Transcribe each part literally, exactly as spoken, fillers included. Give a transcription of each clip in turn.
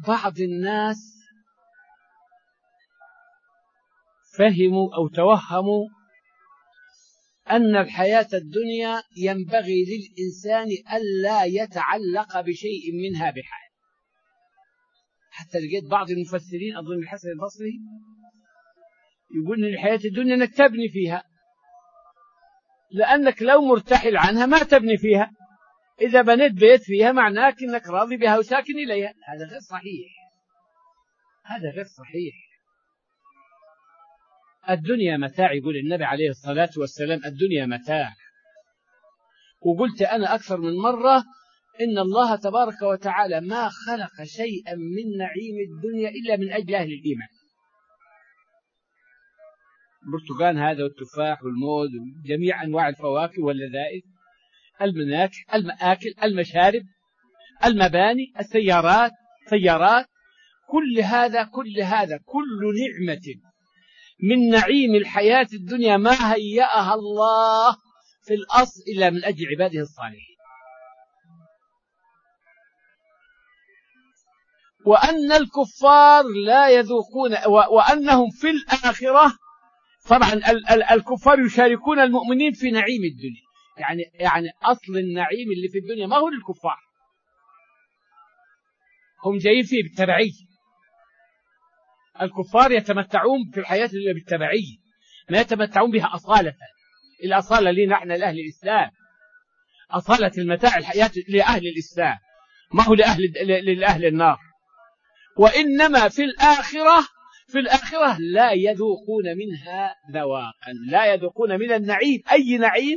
بعض الناس فهموا أو توهموا أن الحياة الدنيا ينبغي للإنسان ألا يتعلق بشيء منها بحال. حتى لقيت بعض المفسرين أظن الحسن البصري يقول إن الحياة الدنيا أنك تبني فيها، لأنك لو مرتحل عنها ما تبني فيها. إذا بنيت بيت فيها معناك أنك راضي بها وساكن إليها. هذا غير صحيح، هذا غير صحيح. الدنيا متاع، يقول النبي عليه الصلاة والسلام الدنيا متاع. وقلت أنا أكثر من مرة إن الله تبارك وتعالى ما خلق شيئا من نعيم الدنيا إلا من أجل أهل الإيمان. البرتقال هذا والتفاح والموز وجميع أنواع الفواكه واللذائذ، المناكل، المآكل، المشارب، المباني، السيارات، سيارات، كل هذا كل هذا كل نعمة من نعيم الحياة الدنيا ما هيأها الله في الأصل إلا من أجل عباده الصالحين. وأن الكفار لا يذوقون، وأنهم في الآخرة طبعا الكفار يشاركون المؤمنين في نعيم الدنيا. يعني يعني أصل النعيم اللي في الدنيا ما هو للكفار، هم جايين فيه بالتبعية. الكفار يتمتعون في الحياة بالتبعية، ما يتمتعون بها أصالة. الأصالة لنا نحن لأهل الإسلام، أصالة المتاع الحياة لأهل الإسلام، ما هو لأهل, لأهل النار. وإنما في الآخرة في الآخرة لا يذوقون منها ذواقا، لا يذوقون من النعيم أي نعيم.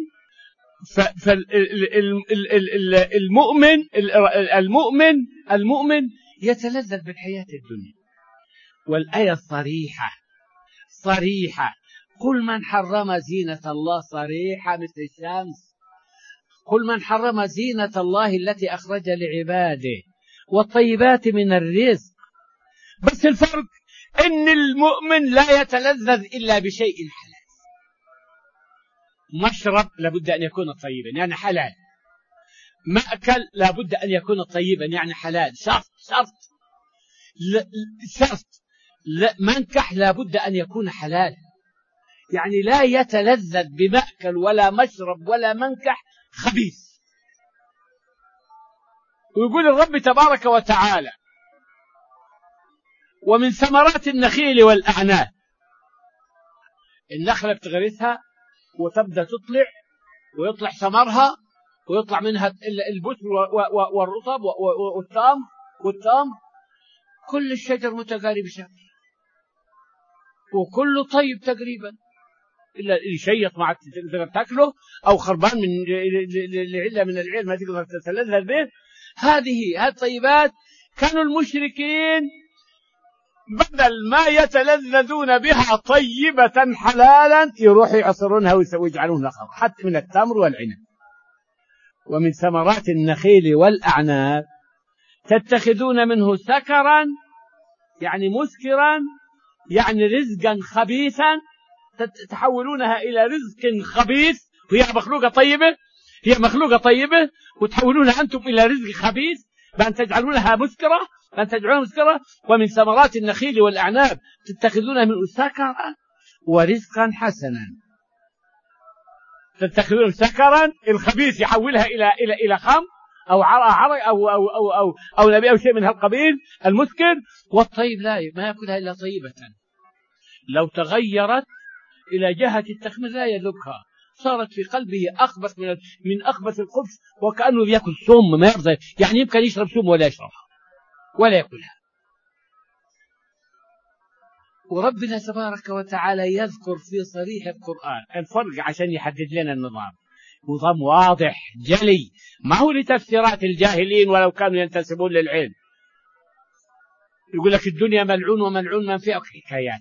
فالمؤمن المؤمن المؤمن يتلذذ بالحياة الدنيا. والآية الصريحة صريحة، قل من حرم زينة الله، صريحة مثل الشمس. قل من حرم زينة الله التي أخرج لعباده والطيبات من الرزق. بس الفرق إن المؤمن لا يتلذذ إلا بشيء حلال. مشرب لابد أن يكون طيبا يعني حلال، مأكل لابد أن يكون طيبا يعني حلال، شرط شرط شرط. منكح لابد أن يكون حلال، يعني لا يتلذذ بمأكل ولا مشرب ولا منكح خبيث. ويقول الرب تبارك وتعالى ومن ثمرات النخيل والأعناب. النخلة بتغرسها وتبدأ تطلع ويطلع ثمرها ويطلع منها البسر والرطب والتمر والتمر، كل الشجر متقارب شكل وكله طيب تقريبا، إلا يشيط مع تقدر تاكله أو خربان من لعلة من العلم ما تقدر تتلذذ به. هذه هذه الطيبات كانوا المشركين بدل ما يتلذذون بها طيبة حلالا يروحوا يعصرونها ويجعلونها خمر، حتى من التمر والعنب. ومن ثمرات النخيل والأعناب تتخذون منه سكرا يعني مسكرا يعني رزقا خبيثا، تحولونها إلى رزق خبيث. وهي مخلوقة طيبة، هي مخلوقة طيبة وتحولونها أنتم إلى رزق خبيث بأن تجعلونها مسكرة بأن تجعلونها مسكرة. ومن ثمرات النخيل والأعناب تتخذونها منه سكرا ورزقا حسنا. تتخذون سكرا الخبيث يحولها إلى إلى إلى خمر أو عرق عرق أو أو أو أو أو نبي أو شيء من هالقبيل المسكر. والطيب لا ما يأكلها إلا طيبة، لو تغيرت إلى جهة التخمير لا يذوقها، صارت في قلبه أخبث من من أخبث الخبث، وكأنه يأكل سم ما يرضى، يعني يمكن يشرب سم ولا يشربها ولا يأكلها. وربنا تبارك وتعالى يذكر في صريح القرآن الفرق عشان يحدد لنا النظام، نظام واضح جلي، ما هو لتفسيرات الجاهلين ولو كانوا ينتسبون للعلم. يقول لك الدنيا ملعون وملعون من فيها حكايات.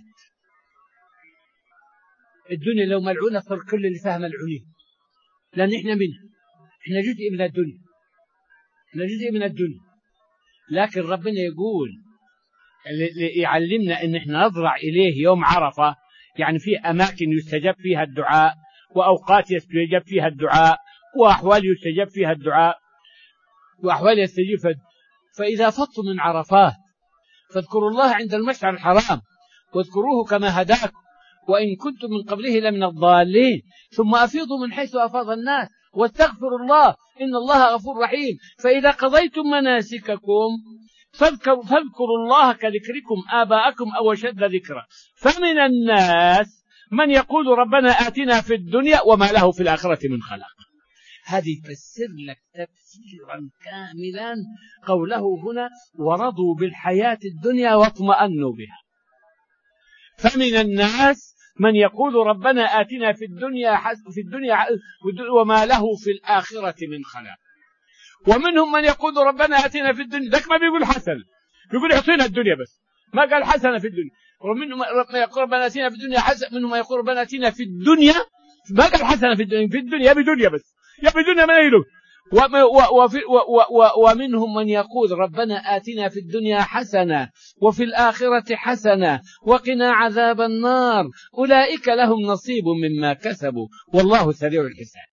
الدنيا لو ملعونة صار كل اللي فيها ملعونين، لأن إحنا منها، إحنا جزء من الدنيا، إحنا جزء من الدنيا. لكن ربنا يقول اللي يعلمنا إن إحنا نضرع إليه يوم عرفة، يعني في أماكن يستجاب فيها الدعاء وأوقات يستجاب فيها الدعاء وأحوال يستجاب فيها الدعاء وأحوال يستجيب فيها. فإذا فطوا من عرفات فاذكروا الله عند المشعر الحرام واذكروه كما هداكم وإن كنتم من قبله لمن الضالين ثم أفيضوا من حيث أفاض الناس واستغفروا الله إن الله غفور رحيم. فإذا قضيتم مناسككم فاذكروا, فاذكروا الله كذكركم آباءكم أو شد ذكرا. فمن الناس من يقول ربنا آتنا في الدنيا وما له في الآخرة من خلاق. هذه تفسر لك تفسيرا كاملا قوله هنا ورضوا بالحياة الدنيا واطمأنوا بها. فمن الناس من يقول ربنا آتنا في الدنيا في الدنيا وما له في الآخرة من خلاق. ومنهم من يقول ربنا آتنا في الدنيا، ذاك ما بيقول حسن، بيقول اعطينا الدنيا بس، ما قال حسنة في الدنيا. ومنهم من يقول ربنا آتنا في الدنيا حسن، منهم من يقول ربنا آتنا في الدنيا، ما قال حسنة في الدنيا، في الدنيا يا بدنيا بس، يا بدنيا ما يلو. ومنهم من يقول ربنا آتنا في الدنيا حسنة وفي الآخرة حسنة وقنا عذاب النار أولئك لهم نصيب مما كسبوا والله سريع الحساب.